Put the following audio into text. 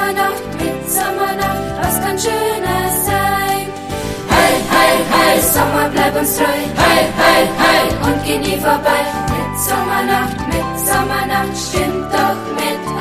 Sommernacht, was kann schöner sein? Hey, hey, hey, Sommer, bleib uns treu. Hey, hey, hey, und geh nie vorbei. Mit Sommernacht, stimmt doch mit.